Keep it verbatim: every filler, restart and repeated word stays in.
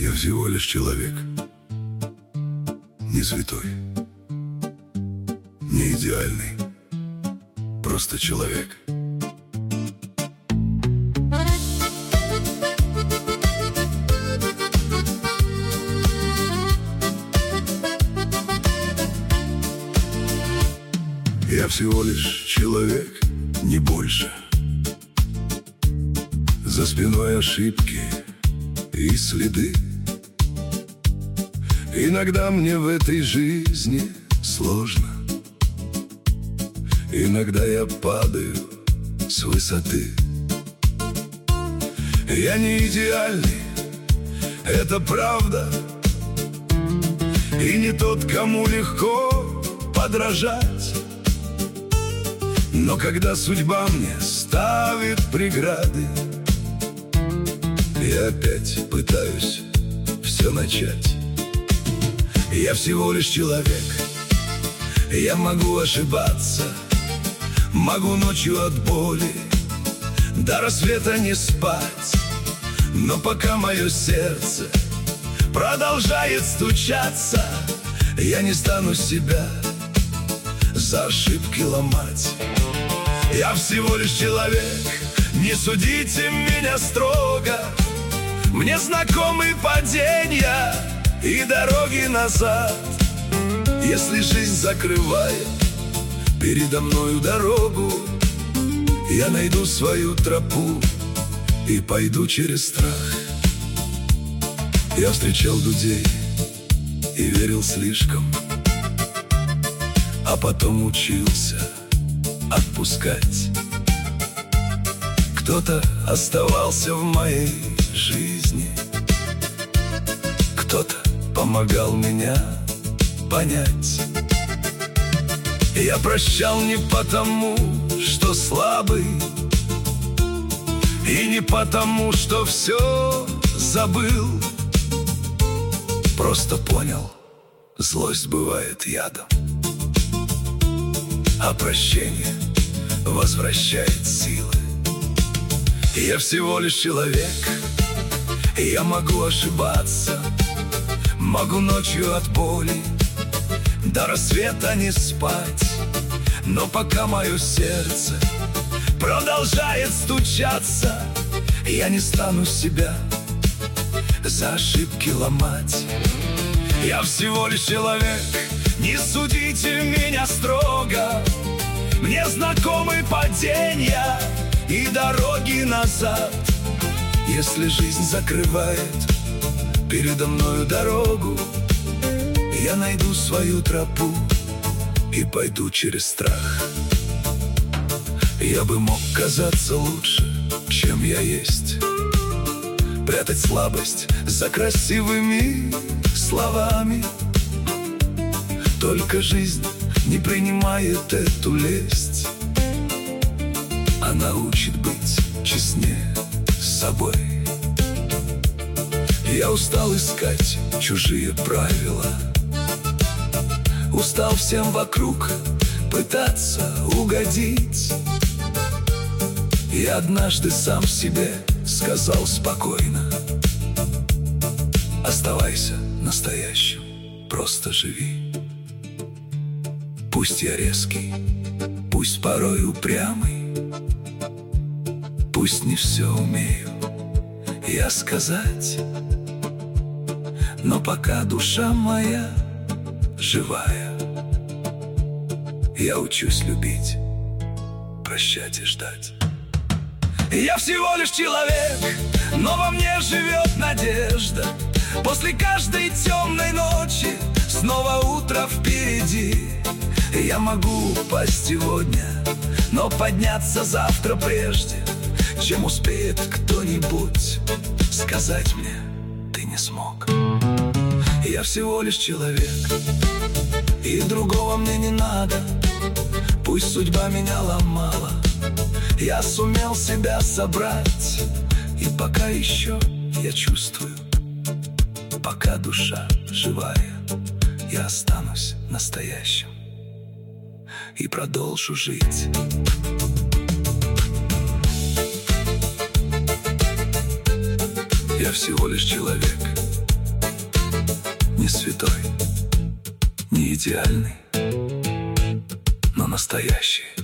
Я всего лишь человек, не святой, не идеальный, просто человек. Я всего лишь человек, не больше. За спиной ошибки и следы. Иногда мне в этой жизни сложно. Иногда я падаю с высоты. Я не идеальный, это правда. И не тот, кому легко подражать. Но когда судьба мне ставит преграды, я опять пытаюсь все начать. Я всего лишь человек, я могу ошибаться, могу ночью от боли до рассвета не спать. Но пока мое сердце продолжает стучаться, я не стану себя за ошибки ломать. Я всего лишь человек, не судите меня строго. Мне знакомы падения и дороги назад. Если жизнь закрывает передо мною дорогу, я найду свою тропу и пойду через страх. Я встречал людей и верил слишком, а потом учился отпускать. Кто-то оставался в моей жизни, кто-то помогал меня понять. Я прощал не потому, что слабый, и не потому, что все забыл. Просто понял, злость бывает ядом, а прощение возвращает силы. Я всего лишь человек, я могу ошибаться, могу ночью от боли до рассвета не спать. Но пока мое сердце продолжает стучаться, я не стану себя за ошибки ломать. Я всего лишь человек, не судите меня строго. Мне знакомы падения и дороги назад. Если жизнь закрывает передо мною дорогу, я найду свою тропу и пойду через страх. Я бы мог казаться лучше, чем я есть, прятать слабость за красивыми словами. Только жизнь не принимает эту лесть. Она учит быть честнее с собой. Я устал искать чужие правила, устал всем вокруг пытаться угодить. И однажды сам себе сказал спокойно: оставайся настоящим, просто живи. Пусть я резкий, пусть порой упрямый, пусть не все умею я сказать, но пока душа моя живая, я учусь любить, прощать и ждать. Я всего лишь человек, но во мне живет надежда. После каждой темной ночи снова утро впереди. Я могу упасть сегодня, но подняться завтра прежде, чем успеет кто-нибудь сказать мне: ты не смог. Я всего лишь человек, и другого мне не надо. Пусть судьба меня ломала, я сумел себя собрать. И пока еще я чувствую, пока душа живая, я останусь настоящим и продолжу жить. Я всего лишь человек, не святой, не идеальный, но настоящий.